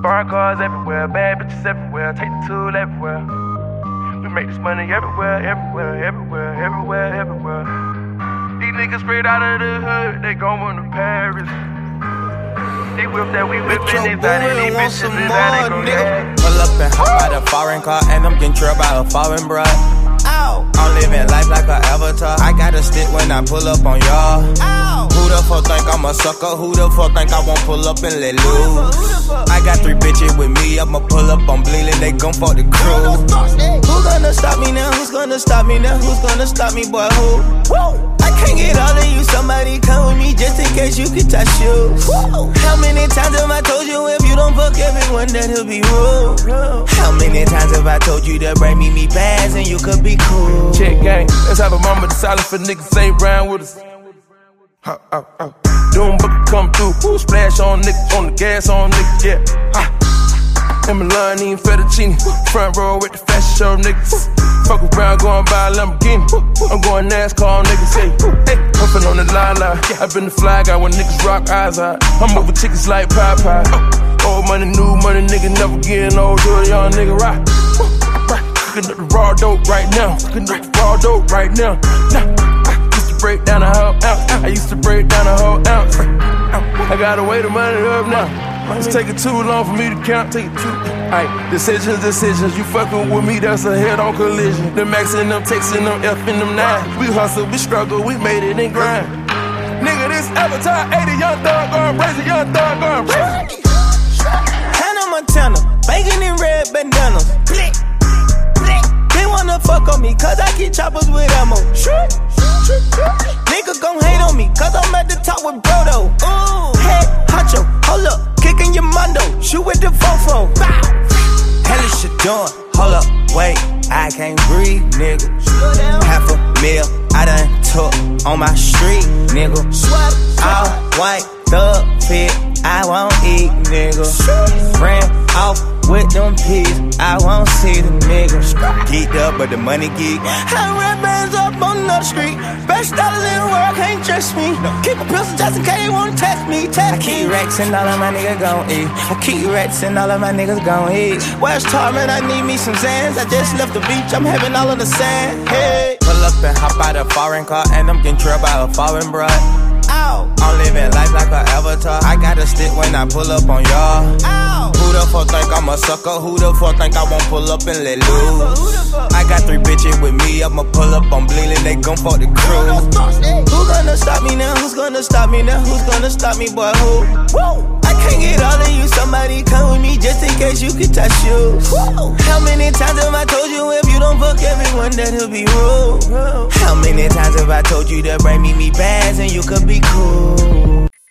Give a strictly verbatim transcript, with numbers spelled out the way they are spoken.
Foreign cars everywhere, bad bitches everywhere, take the tool everywhere. We make this money everywhere, everywhere, everywhere, everywhere, everywhere. These niggas straight out of the hood, they going to Paris. They whip that we whippin', they out of these bitches, they out of they pull up and hop out a foreign car, and I'm getting trailed by a foreign bruh. Ow. I'm living life like an avatar. I got a stick when I pull up on y'all. Ow. Who the fuck think I'm a sucker? Who the fuck think I won't pull up and let loose? I got three bitches with me, I'ma pull up on Bleeding, they gon' fuck the crew. Who gonna stop me now? Who's gonna stop me now? Who's gonna stop me, boy? Who? Woo. I can't get all of you, somebody come with me just in case you can touch shoes. Woo. How many times have I told you if you don't fuck everyone that he'll be rude? How many times have I told you to bring me me bags and you could be cool? Check gang, let's have a moment of silence for niggas ain't round with us. Ha, ha, ha. Doom book come through, Ooh, splash on niggas, on the gas on niggas, yeah. Ha. And Milani and fettuccine, front row with the fashion show niggas. Fuck around, going by a Lamborghini. I'm going NASCAR, niggas say, hey, puffin' on the line line. I been the fly guy when niggas rock eyes out. I'm moving tickets like Popeye. Old money, new money, nigga never getting old. Do a young nigga rock. Cooking up the raw dope right now. Cooking up the raw dope right now. Nah. I used to break down a whole ounce. I used to break down a whole ounce. I gotta weigh the money up now. It's taking too long for me to count. Take it too. Aight, decisions, decisions. You fucking with me, that's a head on collision. Them maxing them, texting them, F'ing them nine. We hustle, we struggle, we made it and grind. Nigga, this Avatar, eighty young thug going crazy, young thug going crazy. Hannah Montana, banging in red bandanas. Blick, blick. They wanna fuck on me, cause I keep choppers with ammo. Nigga gon' hate on me, cause I'm at the top with Brodo. Ooh, hey, Hacho, hold up, kicking your mondo, shoot with the fofo. Hell is you doing? Hold up, wait, I can't breathe, nigga. Half a meal, I done took on my street, nigga. All white, thug fit, I won't eat, nigga. Ran off with them peas, I won't see the nigga. Geeked up, but the money geek. I red bands up on the street. Best dollars in the world, can't trust me. Keep a pistol just in case they wanna test me. Test I keep racks and all of my niggas gon' eat. I keep racks and all of my niggas gon' eat. West Tarman, I need me some Zans. I just left the beach, I'm having all of the sand. Hey, pull up and hop out a foreign car, and I'm getting trailed by a foreign bruh. Ow. I'm living life like an avatar. I got a stick when I pull up on y'all. Ow. Who the fuck think I'm a sucker? Who the fuck think I won't pull up and let loose? I got three bitches with me, I'ma pull up on Bleeding, they gon' fuck the crew. Who gonna stop me now? Who's gonna stop me now? Who's gonna stop me, boy? Who? Woo. I can't get all of you, somebody come with me just in case you can touch shoes. Woo. How many times have I told you if you don't fuck everyone that he'll be rude? How many times have I told you to bring me me bags and you could be cool?